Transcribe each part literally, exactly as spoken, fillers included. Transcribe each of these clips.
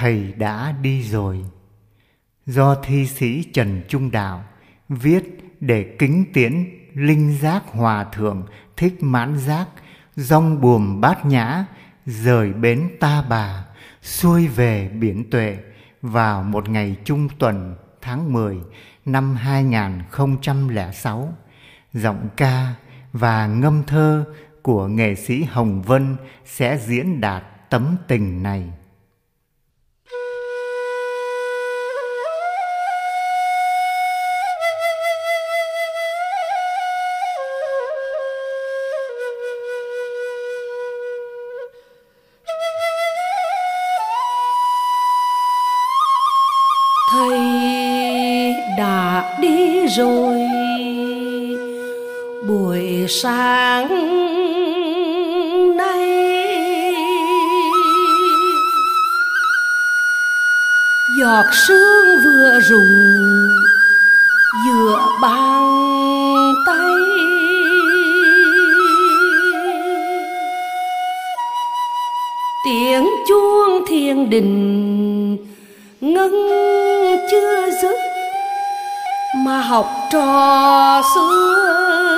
thầy đã đi rồi, do thi sĩ Trần Trung Đạo viết để kính tiễn linh giác hòa thượng Thích Mãn Giác dong buồm Bát Nhã rời bến Ta Bà xuôi về biển Tuệ vào một ngày Trung tuần tháng mười năm hai nghìn không trăm lẻ sáu. Giọng ca và ngâm thơ của nghệ sĩ Hồng Vân sẽ diễn đạt tấm tình này. Thầy đã đi rồi, buổi sáng nay giọt sương vừa rụng giữa bàn tay, tiếng chuông thiên đình ngân chưa dứt mà học trò xưa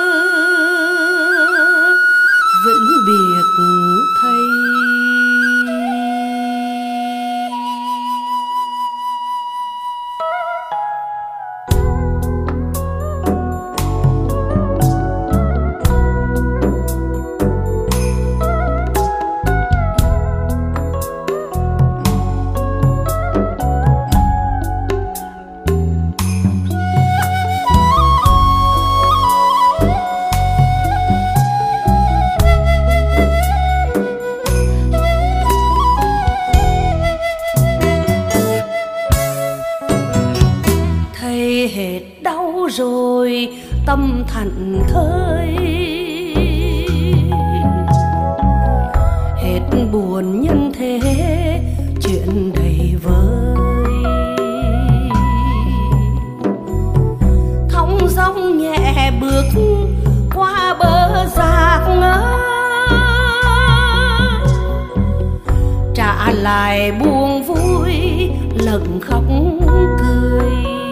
vĩnh biệt thầy. Hết đau rồi tâm thảnh thơi, hết buồn nhân thế chuyện đầy vơi. Thong dong nhẹ bước qua bờ giác ngỡ, trả lại buồn vui lẫn khóc cười.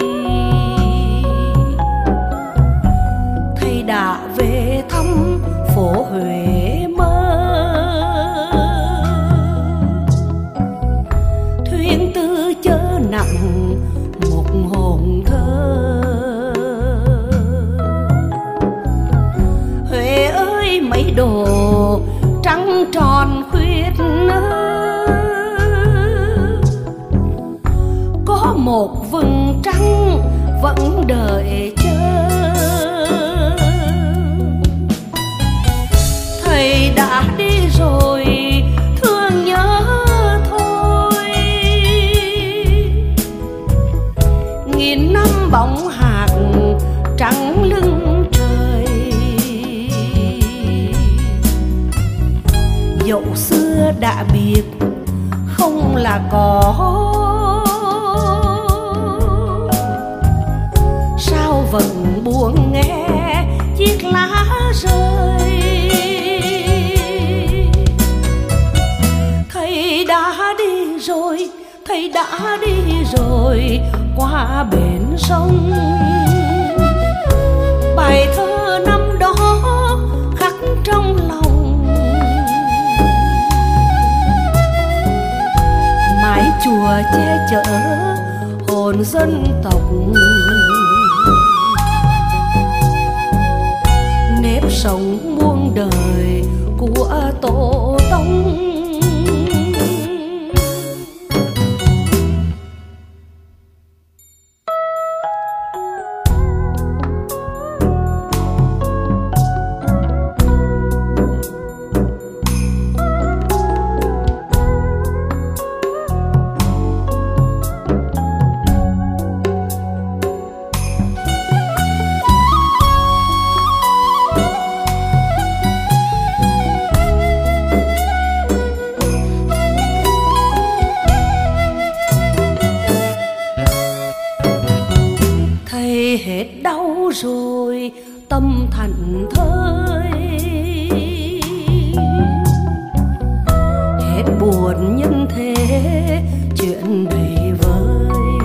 Đã về thăm phố Huế mơ, thuyền tư chớ nặng một hồn thơ. Huế ơi mấy đồ trăng tròn khuyết, có một vầng trăng vẫn đợi chờ. Thầy đã đi rồi thương nhớ thôi, nghìn năm bóng hạt trắng lưng trời. Dẫu xưa đã biết không là có, sao vẫn buồn nghe chiếc lá rơi. Thầy đã đi rồi, thầy đã đi rồi qua bến sông. Bài thơ năm đó khắc trong lòng, mái chùa che chở hồn dân tộc. Nếp sống muôn đời của tổ tông. Hết đau rồi tâm thảnh thơi, hết buồn nhân thế chuyện chuyện đầy vơi.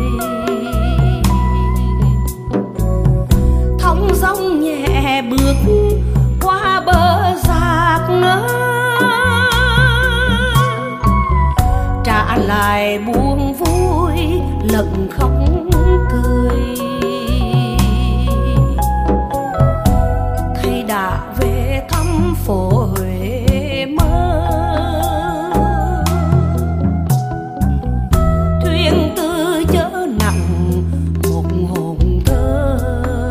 Thong dong nhẹ bước qua bờ rạc ngỡ, trả lại buồn vui lẫn khóc cười. Thầy đã về thăm phố Huế mơ, thuyền tư chở nặng một hồn thơ.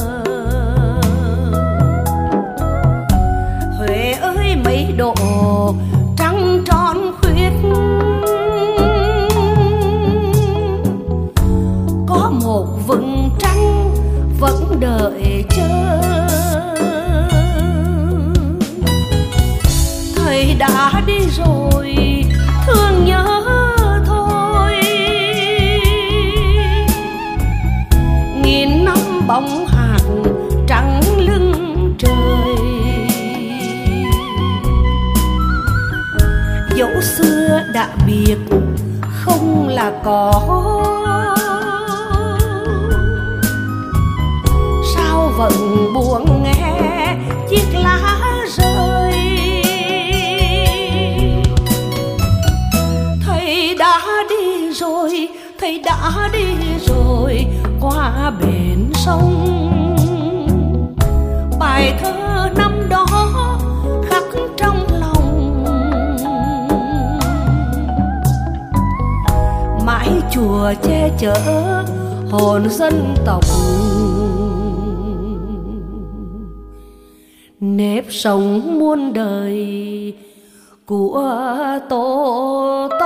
Huế ơi mấy độ trăng tròn khuyết, có một vầng trăng vẫn đợi chờ. Thầy đã đi rồi thương nhớ thôi, nghìn năm bóng hạt trắng lưng trời. Dẫu xưa đã biệt không là có, sao vẫn buồn nghe chiếc lá rơi. Thầy đã đi rồi, thầy đã đi rồi qua bến sông. Bài thơ năm đó khắc trong lòng, mãi chùa che chở hồn dân tộc. Nếp sống muôn đời của Tổ